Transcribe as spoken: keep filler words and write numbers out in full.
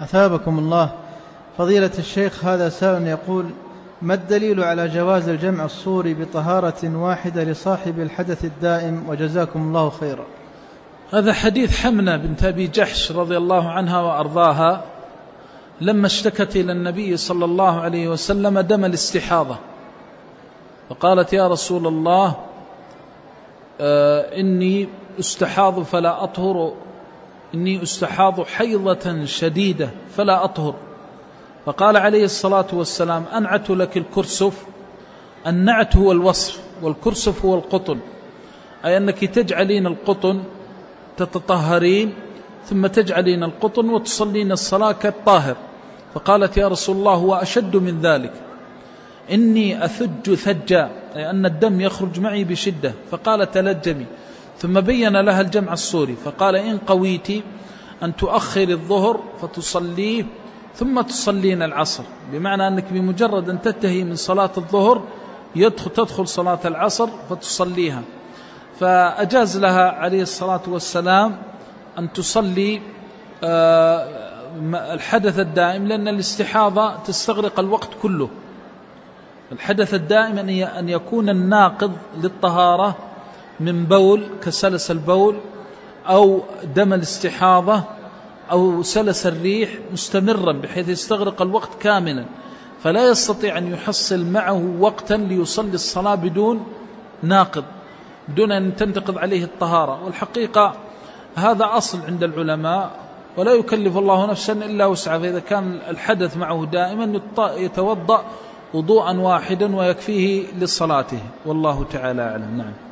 أثابكم الله. فضيلة الشيخ، هذا سائل يقول: ما الدليل على جواز الجمع الصوري بطهارة واحدة لصاحب الحدث الدائم؟ وجزاكم الله خيرا. هذا حديث حمنة بنت أبي جحش رضي الله عنها وأرضاها لما اشتكت إلى النبي صلى الله عليه وسلم دم الاستحاضة، فقالت: يا رسول الله، آه إني استحاض فلا أطهر، إني استحاض حيضة شديدة فلا أطهر. فقال عليه الصلاة والسلام: أنعت لك الكرسف. النعت هو الوصف، والكرسف هو القطن، أي أنك تجعلين القطن تتطهرين ثم تجعلين القطن وتصلين الصلاة كالطاهر. فقالت: يا رسول الله، هو أشد من ذلك، إني أثج ثجا، أي أن الدم يخرج معي بشدة. فقال: تلجمي. ثم بين لها الجمع الصوري، فقال: إن قويت أن تؤخر الظهر فتصليه ثم تصلين العصر، بمعنى أنك بمجرد أن تنتهي من صلاة الظهر يدخل تدخل صلاة العصر فتصليها. فأجاز لها عليه الصلاة والسلام أن تصلي الحدث الدائم، لأن الاستحاضة تستغرق الوقت كله. الحدث الدائم أن يكون الناقض للطهارة من بول كسلس البول أو دم الاستحاضة أو سلس الريح مستمرا بحيث يستغرق الوقت كاملا، فلا يستطيع أن يحصل معه وقتا ليصلي الصلاة بدون ناقض، بدون أن تنتقض عليه الطهارة. والحقيقة هذا أصل عند العلماء، ولا يكلف الله نفسا إلا وسعها. فإذا كان الحدث معه دائما يتوضأ وضوءا واحدا ويكفيه لصلاته، والله تعالى أعلم. نعم.